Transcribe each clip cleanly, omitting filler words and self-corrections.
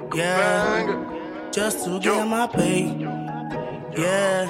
Yeah, just to get my pay. Yeah.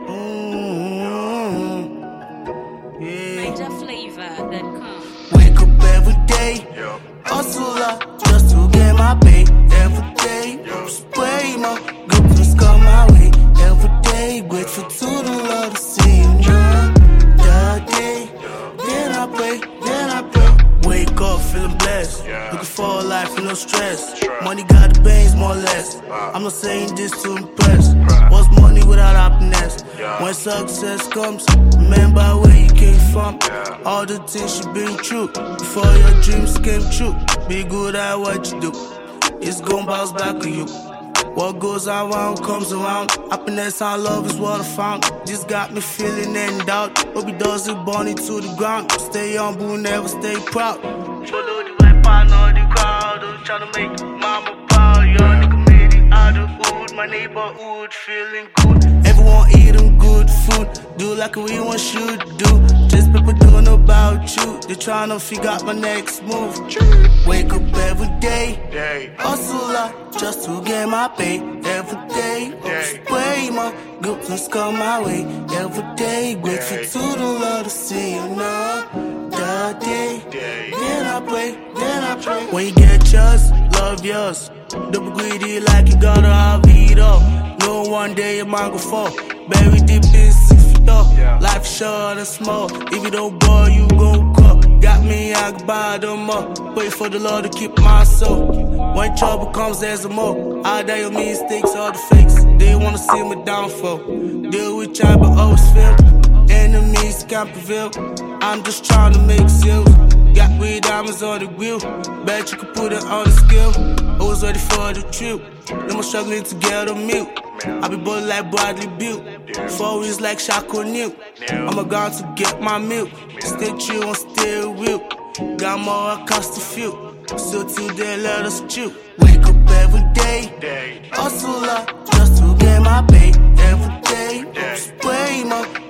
Yeah. NigerFlavor.com. Wake up every day, hustle up just to get my pay. Every day, spray my goodness come my way. Every day, grateful to the Lord to see you now. That day, then I pray, then I pray. Wake up feeling blessed, looking for a life with no stress. Money got the pains more or less. I'm not saying this to impress. What's money without happiness? When success comes, remember where you came from. All the things you've been through before your dreams came true. Be good at what you do, it's gon' bounce back on you. What goes around comes around. Happiness and love is what I found. This got me feeling in doubt. Hope it doesn't burn it to the ground. Stay humble, never stay proud. Follow the way, partner the crowd. I'm tryna make mama proud. Young nigga made it out of hood. My neighborhood feeling good. Everyone eating good food. Do like we want should do. Just people doing about you. They tryna figure out my next move. Wake up every day, hustle up just to get my pay. Every day, spray my goodness come my way. Every day, grateful to the Lord to see you now. That day, then I pray, then I pray. When you get yours, love yours. Don't be greedy like you gotta have it all. No one day your mind go fall. Buried deep in 6 feet up. Life short and small. If you don't ball, you gon' cut. Got me, I can buy them up. Wait for the Lord to keep my soul. When trouble comes, there's a more. I die your mistakes, all the fakes. They wanna see me downfall. Deal with try, but always fail. Enemies can't prevail. I'm just trying to make sales. Got red diamonds on the grill. Bet you could put it on the scale. Always ready for the trip. Them struggling to get a meal. I be bold like Bradley Beal. 4 wins like Shaq O'Neal. I'm a gun to get my milk. Stay chill and stay real. Got more across to feel. So till they let us chill. Wake up every day, hustle up just to get my pay. Every day, spray my